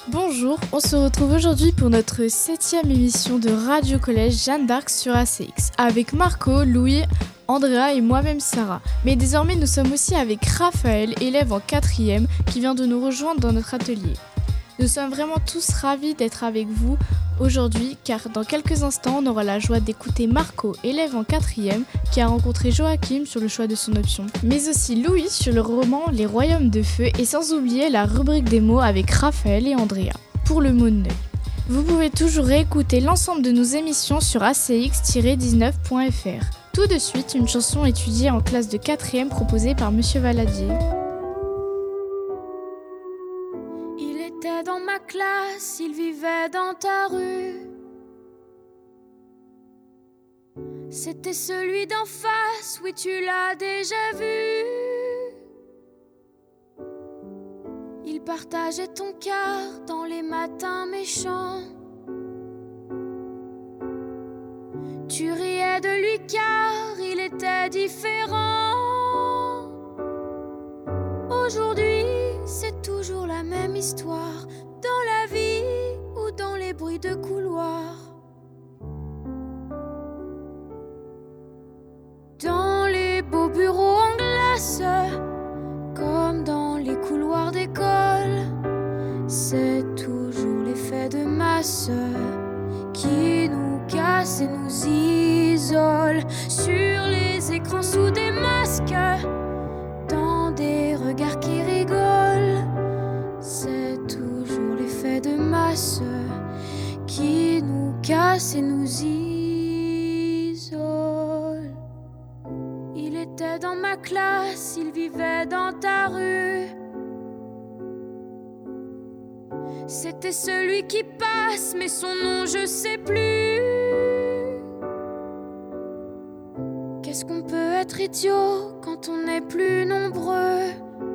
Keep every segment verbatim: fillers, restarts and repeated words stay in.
Bonjour, on se retrouve aujourd'hui pour notre septième émission de Radio Collège Jeanne d'Arc sur A C X avec Marco, Louis, Andrea et moi-même Sarah. Mais désormais nous sommes aussi avec Raphaël, élève en quatrième, qui vient de nous rejoindre dans notre atelier. Nous sommes vraiment tous ravis d'être avec vous aujourd'hui car dans quelques instants on aura la joie d'écouter Marco, élève en quatrième, qui a rencontré Joachim sur le choix de son option. Mais aussi Louis sur le roman Les Royaumes de Feu et sans oublier la rubrique des mots avec Raphaël et Andrea pour le mot de neuil. Vous pouvez toujours réécouter l'ensemble de nos émissions sur a c x tiret dix-neuf point f r. Tout de suite, une chanson étudiée en classe de quatrième proposée par Monsieur Valadier. Dans ma classe, il vivait dans ta rue. C'était celui d'en face, oui tu l'as déjà vu. Il partageait ton cœur dans les matins méchants. Tu riais de lui car il était différent. Aujourd'hui, c'est toujours la même histoire, dans la vie ou dans les bruits de couloir. Dans les beaux bureaux en glace, comme dans les couloirs d'école, c'est toujours l'effet de masse qui nous casse et nous isole. Sur les écrans sous des masques, dans des regards qui rigolent, c'est toujours l'effet de masse qui nous casse et nous isole. Il était dans ma classe, il vivait dans ta rue. C'était celui qui passe, mais son nom je sais plus. Qu'est-ce qu'on peut être idiot quand on est plus nombreux?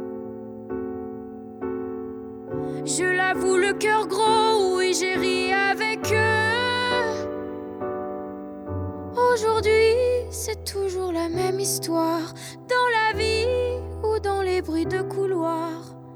Je l'avoue, le cœur gros, oui j'ai ri avec eux. Aujourd'hui, c'est toujours la même histoire, dans la vie ou dans les bruits de couloir.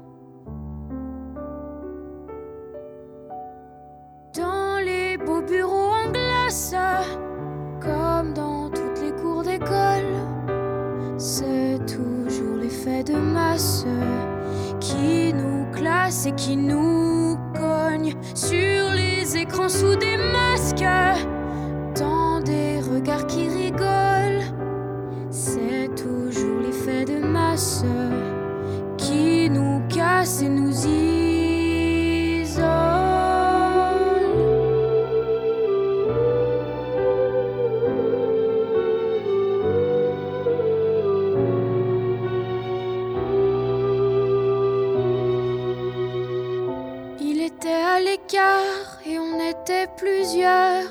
Dans les beaux bureaux en glace, comme dans toutes les cours d'école, c'est toujours l'effet de masse qui nous classe et qui nous cogne. Sur les écrans sous des masques, dans des regards qui rigolent, c'est toujours l'effet de masse qui nous casse et nous isole. Et on était plusieurs.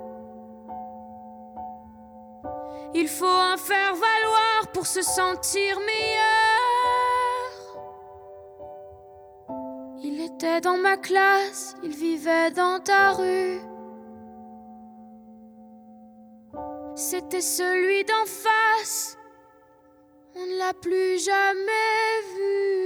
Il faut en faire valoir pour se sentir meilleur. Il était dans ma classe, il vivait dans ta rue. C'était celui d'en face, on ne l'a plus jamais vu.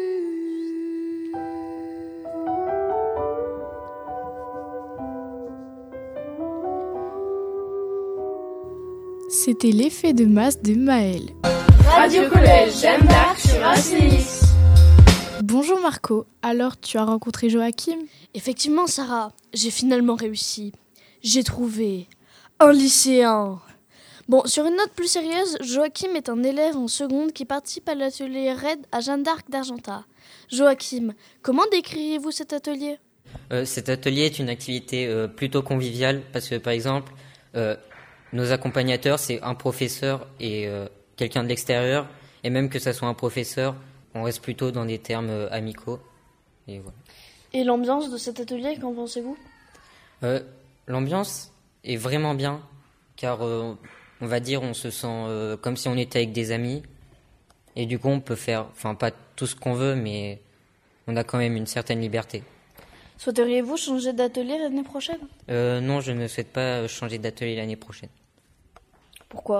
C'était l'effet de masse de Maël. Radio Collège Jeanne d'Arc sur A C X. Bonjour Marco, alors tu as rencontré Joachim? Effectivement Sarah, j'ai finalement réussi. J'ai trouvé un lycéen. Bon, sur une note plus sérieuse, Joachim est un élève en seconde qui participe à l'atelier R E D à Jeanne d'Arc d'Argentat. Joachim, comment décririez-vous cet atelier ? euh, Cet atelier est une activité euh, plutôt conviviale parce que par exemple, euh, nos accompagnateurs, c'est un professeur et euh, quelqu'un de l'extérieur. Et même que ça soit un professeur, on reste plutôt dans des termes euh, amicaux. Et, voilà. Et l'ambiance de cet atelier, qu'en pensez-vous ? euh, L'ambiance est vraiment bien, car euh, on va dire on se sent euh, comme si on était avec des amis. Et du coup, on peut faire, enfin pas tout ce qu'on veut, mais on a quand même une certaine liberté. Souhaiteriez-vous changer d'atelier l'année prochaine ? euh, Non, je ne souhaite pas changer d'atelier l'année prochaine. Pourquoi ?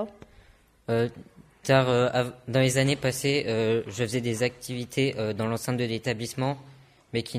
euh, Car euh, av- dans les années passées, euh, je faisais des activités euh, dans l'enceinte de l'établissement, mais qui n-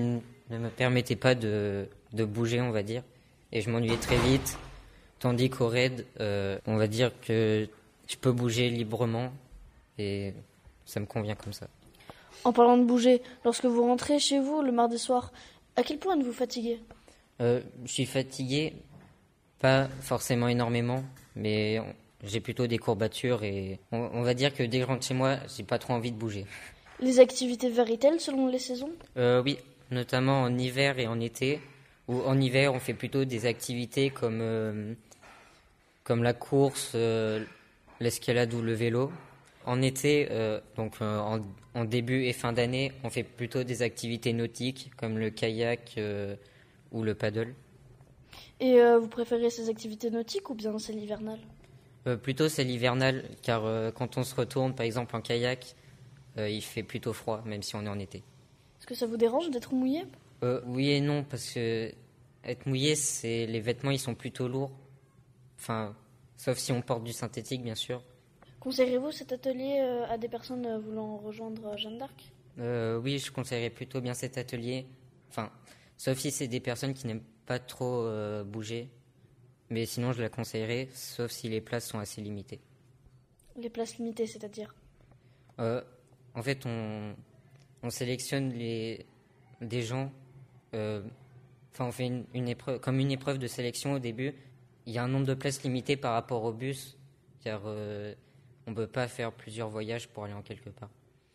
ne me permettait pas de, de bouger, on va dire. Et je m'ennuyais très vite. Tandis qu'au raid, euh, on va dire que je peux bouger librement. Et ça me convient comme ça. En parlant de bouger, lorsque vous rentrez chez vous le mardi soir, à quel point êtes-vous fatigué ? euh, Je suis fatigué, pas forcément énormément, mais on, j'ai plutôt des courbatures. Et on, on va dire que dès que je rentre chez moi, j'ai pas trop envie de bouger. Les activités varient-elles selon les saisons ? euh, Oui, notamment en hiver et en été. Où en hiver, on fait plutôt des activités comme, euh, comme la course, euh, l'escalade ou le vélo. En été, euh, donc euh, en, en début et fin d'année, on fait plutôt des activités nautiques comme le kayak euh, ou le paddle. Et euh, vous préférez ces activités nautiques ou bien celles hivernales ? euh, Plutôt celle hivernale, car euh, quand on se retourne, par exemple en kayak, euh, il fait plutôt froid, même si on est en été. Est-ce que ça vous dérange d'être mouillé ? euh, Oui et non, parce que être mouillé, c'est les vêtements, ils sont plutôt lourds. Enfin, sauf si on porte du synthétique, bien sûr. Conseillerez-vous cet atelier euh, à des personnes euh, voulant rejoindre euh, Jeanne d'Arc ? euh, Oui, je conseillerais plutôt bien cet atelier. Enfin, sauf si c'est des personnes qui n'aiment pas trop euh, bouger. Mais sinon, je la conseillerais, sauf si les places sont assez limitées. Les places limitées, c'est-à-dire ? euh, En fait, on, on sélectionne les, des gens. Euh, enfin, on fait une, une épreuve, comme une épreuve de sélection au début. Il y a un nombre de places limité par rapport au bus, car euh, on ne peut pas faire plusieurs voyages pour aller en quelque part.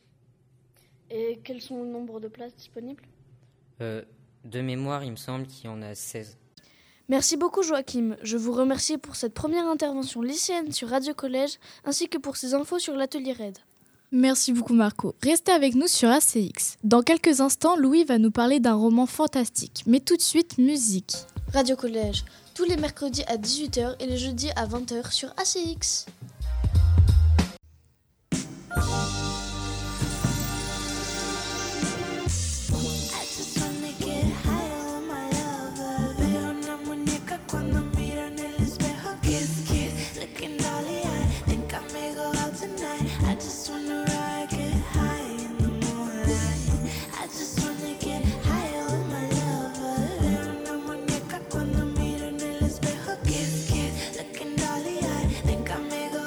Et quels sont le nombre de places disponibles ? euh, De mémoire, il me semble qu'il y en a seize. Merci beaucoup Joachim. Je vous remercie pour cette première intervention lycéenne sur Radio Collège, ainsi que pour ces infos sur l'atelier RAID. Merci beaucoup Marco. Restez avec nous sur A C X. Dans quelques instants, Louis va nous parler d'un roman fantastique. Mais tout de suite, musique. Radio Collège, tous les mercredis à dix-huit heures et les jeudis à vingt heures sur A C X. Looking dolly-eyed, think I may go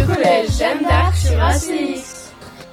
Radio Collège Jeanne d'Arc sur A C X.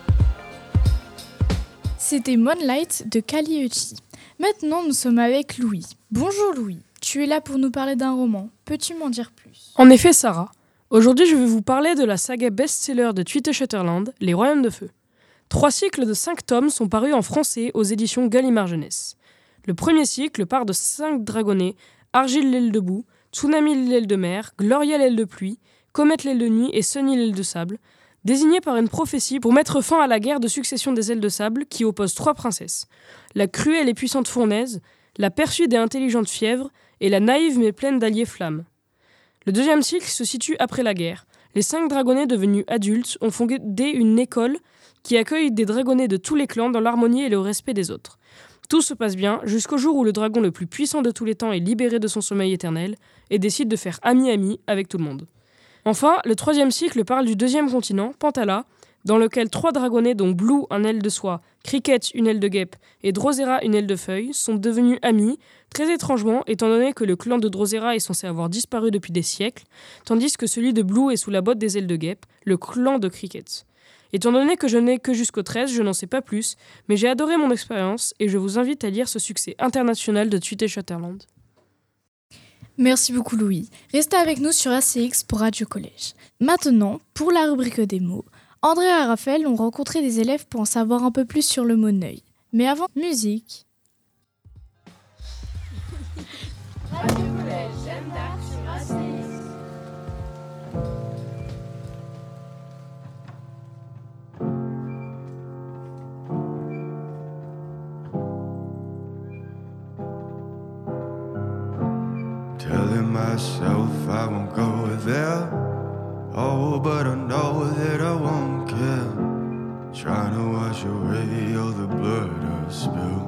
C'était Moonlight de Kali Uchis. Maintenant, nous sommes avec Louis. Bonjour Louis, tu es là pour nous parler d'un roman. Peux-tu m'en dire plus ? En effet, Sarah. Aujourd'hui, je vais vous parler de la saga best-seller de Tweety Sutherland, Les Royaumes de Feu. Trois cycles de cinq tomes sont parus en français aux éditions Gallimard Jeunesse. Le premier cycle part de cinq dragonnets, Argile l'aile de boue, Tsunami l'aile de mer, Gloria l'aile de pluie, Comète l'aile de nuit et Sunny l'aile de sable, désignés par une prophétie pour mettre fin à la guerre de succession des ailes de sable qui oppose trois princesses, la cruelle et puissante Fournaise, la perfide et intelligente Fièvre et la naïve mais pleine d'alliés Flamme. Le deuxième cycle se situe après la guerre. Les cinq dragonnets devenus adultes ont fondé une école qui accueille des dragonnets de tous les clans dans l'harmonie et le respect des autres. Tout se passe bien jusqu'au jour où le dragon le plus puissant de tous les temps est libéré de son sommeil éternel et décide de faire ami-ami avec tout le monde. Enfin, le troisième cycle parle du deuxième continent, Pantala, dans lequel trois dragonnets dont Blue, un aile de soie, Cricket, une aile de guêpe, et Drosera, une aile de feuille, sont devenus amis, très étrangement, étant donné que le clan de Drosera est censé avoir disparu depuis des siècles, tandis que celui de Blue est sous la botte des ailes de guêpe, le clan de Cricket. Étant donné que je n'ai que jusqu'au treize, je n'en sais pas plus, mais j'ai adoré mon expérience et je vous invite à lire ce succès international de Tweety Sutherland. Merci beaucoup Louis. Restez avec nous sur A C X pour Radio Collège. Maintenant, pour la rubrique des mots, André et Raphaël ont rencontré des élèves pour en savoir un peu plus sur le mot neuil. Mais avant, musique. Radio Collège Jeanne d'Arc sur A C X. Telling myself I won't go there. Oh, but I know that I won't care. Trying to wash away all the blood I've spilled.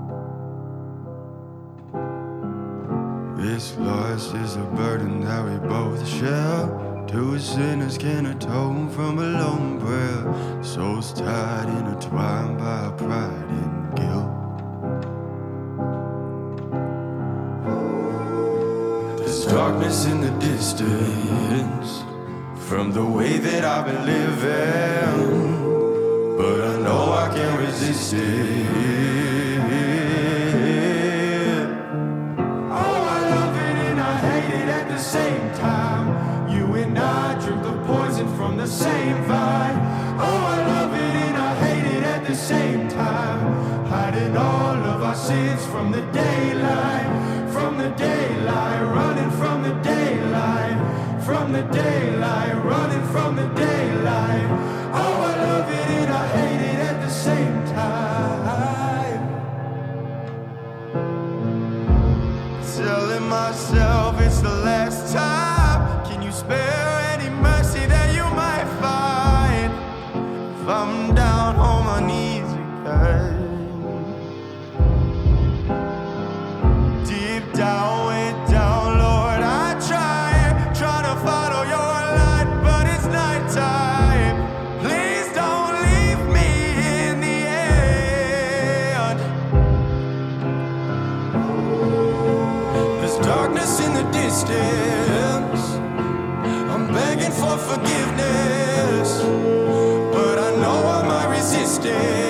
This loss is a burden that we both share. Two sinners can atone from a lone prayer. Souls tied, intertwined by pride and guilt. There's darkness in the distance from the way that I've been living, but I know I can't resist it. Oh, I love it and I hate it at the same time. You and I drink the poison from the same vine. Oh, I love it and I hate it at the same time. Hiding all of our sins from the daylight, from the daylight, running from the daylight, from the daylight, running from the daylight. Oh, I love it and I hate it at the same time. Telling myself it's the last time. Can you spare any mercy that you might find if I'm down on my knees again? Deep down, way down, Lord, I try, try to follow your light, but it's nighttime. Please don't leave me in the end. There's darkness in the distance. I'm begging for forgiveness, but I know I might resist it.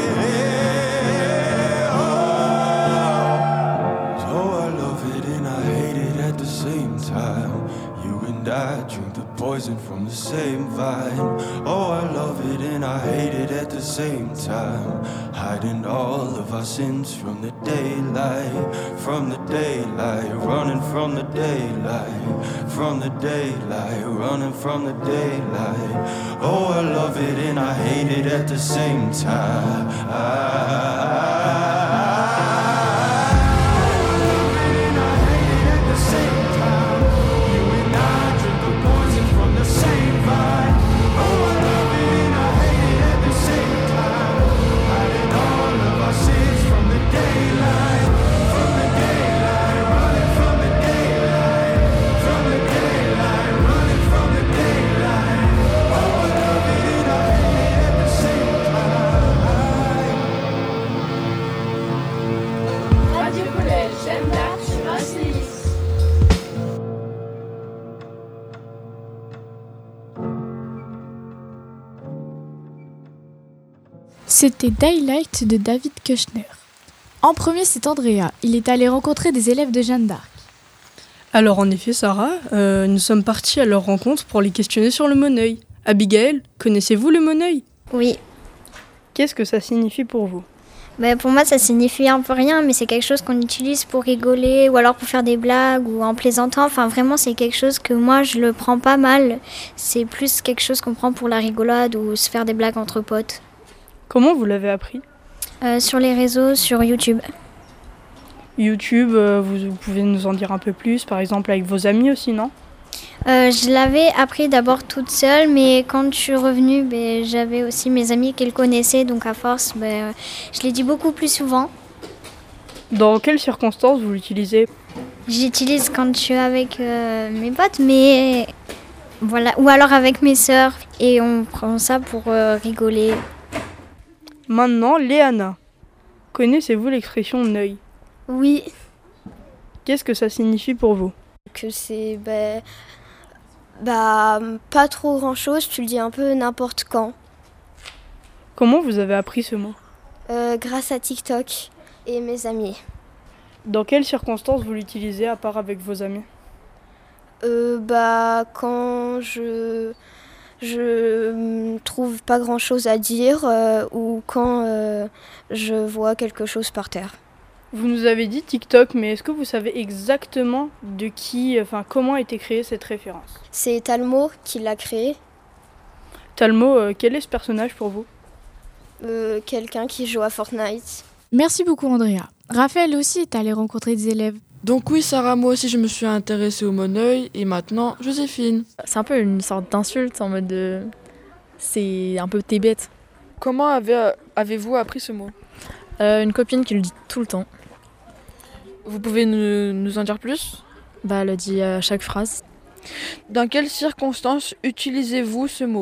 I drink the poison from the same vine. Oh, I love it and I hate it at the same time. Hiding all of our sins from the daylight, from the daylight, running from the daylight, from the daylight, running from the daylight. Oh, I love it and I hate it at the same time. I C'était Daylight de David Kushner. En premier, c'est Andrea. Il est allé rencontrer des élèves de Jeanne d'Arc. Alors en effet, Sarah, euh, nous sommes partis à leur rencontre pour les questionner sur le Moneuil. Abigail, connaissez-vous le Moneuil ? Oui. Qu'est-ce que ça signifie pour vous ? Ben, pour moi, ça signifie un peu rien, mais c'est quelque chose qu'on utilise pour rigoler ou alors pour faire des blagues ou en plaisantant. Enfin, vraiment, c'est quelque chose que moi, je le prends pas mal. C'est plus quelque chose qu'on prend pour la rigolade ou se faire des blagues entre potes. Comment vous l'avez appris ? Euh, sur les réseaux, sur YouTube. YouTube, euh, vous, vous pouvez nous en dire un peu plus, par exemple avec vos amis aussi, non ? Euh, je l'avais appris d'abord toute seule, mais quand je suis revenue, ben, j'avais aussi mes amis qui le connaissaient, donc à force, ben, je l'ai dit beaucoup plus souvent. Dans quelles circonstances vous l'utilisez ? J'utilise quand je suis avec euh, mes potes, mais voilà, ou alors avec mes sœurs, et on prend ça pour euh, rigoler. Maintenant, Léana, connaissez-vous l'expression « neuil » ? Oui. Qu'est-ce que ça signifie pour vous ? Que c'est bah, bah, pas trop grand-chose, tu le dis un peu n'importe quand. Comment vous avez appris ce mot ? euh, Grâce à TikTok et mes amis. Dans quelles circonstances vous l'utilisez à part avec vos amis ? euh, bah, Quand je, je trouve pas grand-chose à dire euh, ou quand euh, je vois quelque chose par terre. Vous nous avez dit TikTok, mais est-ce que vous savez exactement de qui, enfin comment a été créée cette référence ? C'est Talmo qui l'a créé. Talmo, euh, quel est ce personnage pour vous ? euh, Quelqu'un qui joue à Fortnite. Merci beaucoup Andrea. Raphaël aussi est allé rencontrer des élèves. Donc oui Sarah, moi aussi je me suis intéressée au Moneuil et maintenant Joséphine. C'est un peu une sorte d'insulte en mode de... C'est un peu t'es bête. Comment avez, avez-vous appris ce mot ? euh, Une copine qui le dit tout le temps. Vous pouvez nous, nous en dire plus ? Bah, elle le dit à chaque phrase. Dans quelles circonstances utilisez-vous ce mot ?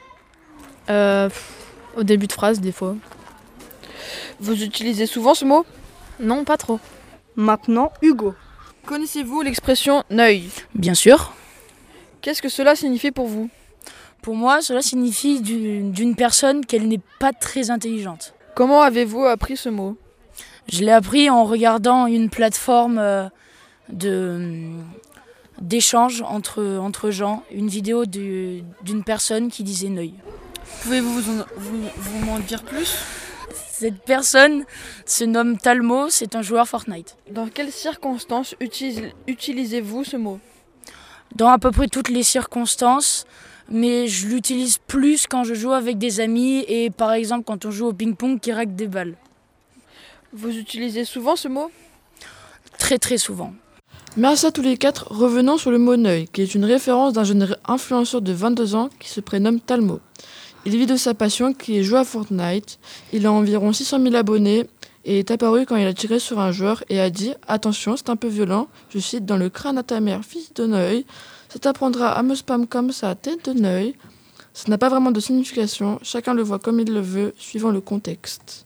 euh, Au début de phrase, des fois. Vous utilisez souvent ce mot ? Non, pas trop. Maintenant, Hugo. Connaissez-vous l'expression « neuil » ? Bien sûr. Qu'est-ce que cela signifie pour vous ? Pour moi, cela signifie d'une, d'une personne qu'elle n'est pas très intelligente. Comment avez-vous appris ce mot ? Je l'ai appris en regardant une plateforme euh, de, d'échange entre, entre gens, une vidéo de, d'une personne qui disait neuil. Pouvez-vous vous, en, vous, vous m'en dire plus ? Cette personne se nomme Talmo, c'est un joueur Fortnite. Dans quelles circonstances utilise, utilisez-vous ce mot ? Dans à peu près toutes les circonstances, mais je l'utilise plus quand je joue avec des amis et par exemple quand on joue au ping-pong qui règle des balles. Vous utilisez souvent ce mot ? Très très souvent. Merci à tous les quatre. Revenons sur le mot neuil, qui est une référence d'un jeune influenceur de vingt-deux ans qui se prénomme Talmo. Il vit de sa passion qui est jouer à Fortnite. Il a environ six cent mille abonnés et est apparu quand il a tiré sur un joueur et a dit « Attention, c'est un peu violent, je cite dans le crâne à ta mère, fils de neuil. Ça t'apprendra à me spam comme ça, tête de neuil. » Ça n'a pas vraiment de signification, chacun le voit comme il le veut, suivant le contexte.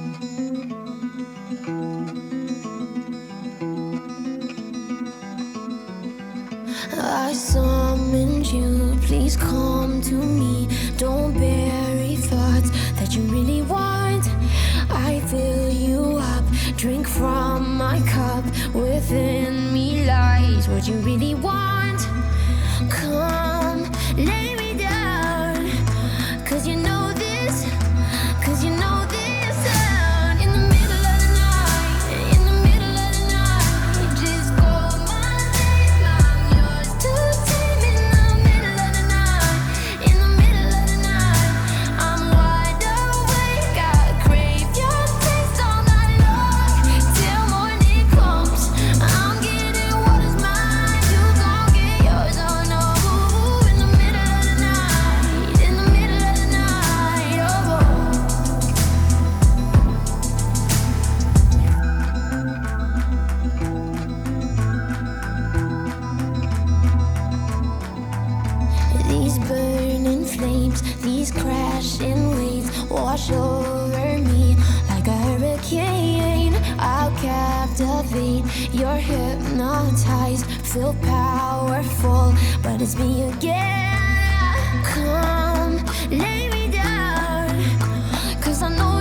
I summoned you, please come to me. Don't bury thoughts that you really want. I fill you up, drink from my cup. Within me lies what you really want. Come, lay me down, cause you know this, cause you know this sound. In the middle of the night, in the middle of the night, just call my name, I'm yours to take. In the middle of the night, in the middle of the night, I'm wide awake, I crave your taste all night long, till morning comes. I'm getting what is mine, you gon' get yours, oh no. In the middle of the night, in the middle of the night, oh, oh. These burning flames, these crashing waves wash over me like a hurricane. I'll captivate, you're hypnotized, feel powerful, but it's me again. Come, lay me down, cause I know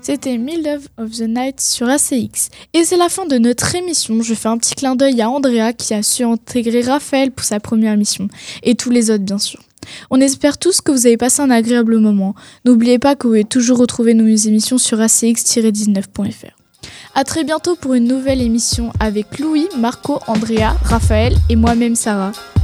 C'était Middle of the Night sur A C X. Et c'est la fin de notre émission. Je fais un petit clin d'œil à Andrea qui a su intégrer Raphaël pour sa première émission. Et tous les autres, bien sûr. On espère tous que vous avez passé un agréable moment. N'oubliez pas que vous pouvez toujours retrouver nos émissions sur a c x tiret dix-neuf point f r. A très bientôt pour une nouvelle émission avec Louis, Marco, Andrea, Raphaël et moi-même Sarah.